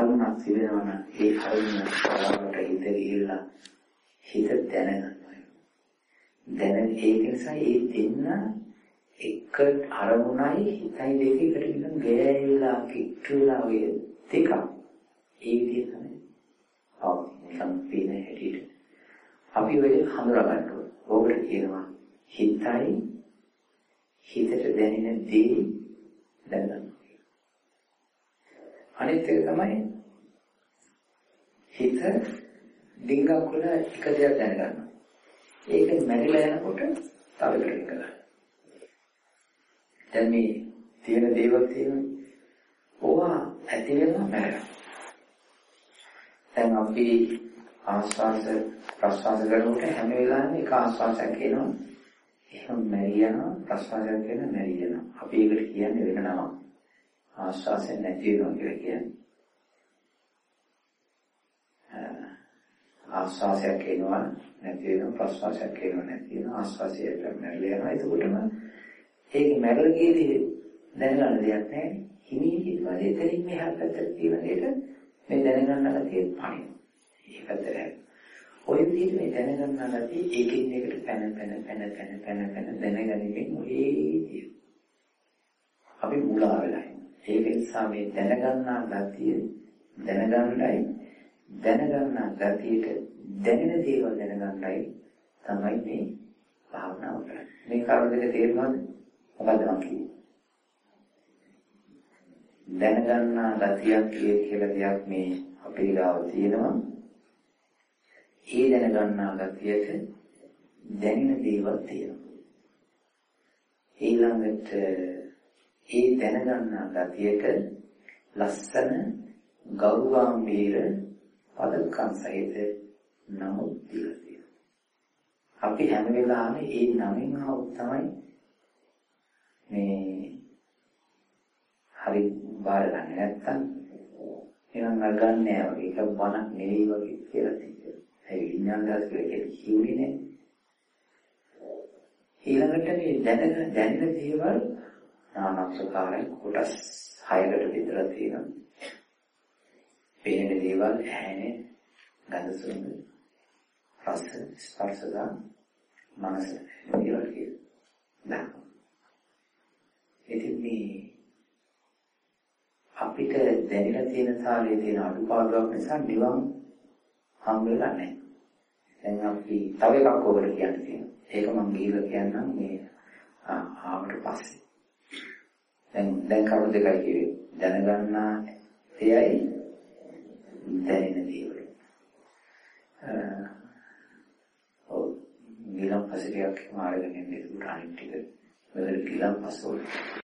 අරමුණක් තිබෙනවා නම් ඒ අරමුණ බලවට හිත ගිහිල්ලා හිත දැනගන්නවා. දැන ඒක නිසා ඒ දෙන්න එක අරමුණයි හිතයි දෙකකට නිකන් ගෑවිලා කිට්ටුලා වගේ දෙකක්. ඒ විදිහ තමයි. ඔව් නිකන් පේන හැටියට. අපි ඔය හඳුනා ගන්න ඕනේ. ඕකට කියනවා හිතයි හිතට දැනෙන දේ දැනගන්න. අනිත් එක තමයි හිත ඩිංගක් වල එක දෙයක් දැනගන්න. ඒක මැරිලා යනකොට තව එකක් කරගන්න. දැන් මේ තියෙන දේවල් තියෙනවා. ඕවා ඇති වෙනවා මැරෙනවා. දැන් අපි ආස්වාද ප්‍රස්වාද කරනකොට හැම වෙලාවෙම එක ආස්වාදයක් එනවා. එහෙනම් මැරියනවා ප්‍රස්වාදයක් කියන මැරියනවා. අපි ඒකට කියන්නේ වෙන නමක්. ආස්වාදයෙන් නැති වෙනවා කියලා කියන්නේ. ආස්වාදයක් එනවා නැති වෙනවා ප්‍රස්වාදයක් එනවා නැති වෙනවා ආස්වාදයට මැරිලා යනවා. එතකොටම ඒක මැරලා ගියේදී දැනගන්න දෙයක් නැහැ. හිමීට වගේ දෙලින් මෙහා පැත්තට තියෙන එක මේ දැනගන්න ගැතිය පණින. ඒ පැත්තට. ඔය විදිහට මේ දැනගන්න ගැතිය එකින් එකට පැන දැනගැනීමෙන් ඔයදී අපි මුලා වෙලා ඉන්නේ. ඒක නිසා මේ දැනගන්නා ගැතිය දැනගන්නයි දැනගන්නා ගැතියට දැනෙන දේවල් දැනගන්නයි තමයි මේ භාවනාව කරන්නේ. මේ කරුණ දෙක තේරුණාද? මොකද මම කියන්නේ? දැනගන්නා ගැතියක් කියලා දෙයක් මේ අපේ ගාව තියෙනවා. ඒ දැනගන්නා ගැතියට දැනෙන දේවල් තියෙනවා. ඊළඟට ඒ දැනගන්නා ගැතියට ලස්සන ගෞරවාම්බීර පදකම් සහිත නමුත් දීලා තියෙනවා. අපි හැම වෙලාවෙම ඒ නමින් ආවොත් තමයි මේ හරි බාර ගන්න. නැත්තම් එනම් අල්ගන්නේ වගේ එක බණක් නෙවෙයි වගේ කියලා තියෙනවා. ඒ විඥානදාස කියලා කිව්වේ නේ. ඊළඟට මේ දැනෙන දේවල් නානක්ෂකාරයි කොටස් 6කට විතර තියෙනවා. පේන දේවල් ඇහෙන ගඳ සුවඳ රස ස්පර්ශ මනස දේවල් කියලා. ඉතින් මේ අපිට දැනෙලා තියෙන තාලයේ තියෙන අඩුපාඩුවක් නිසා නිවන් හම් වෙලා නැහැ. දැන් අපි තව එකක් ඔබට කියන්න තියෙනවා. ඒක මම ගිහලා කියන්නම් මේ ආවට පස්සේ. දැන් කරුණු දෙකයි කිව්වේ. දැනගන්නා දෙයයි දැනෙන දේවල්. ගිලම්පසට යක් මාර්ගයෙන් ඉන්නේ උඩ අනිත් ටික. මෙතන ගිලම්පස වල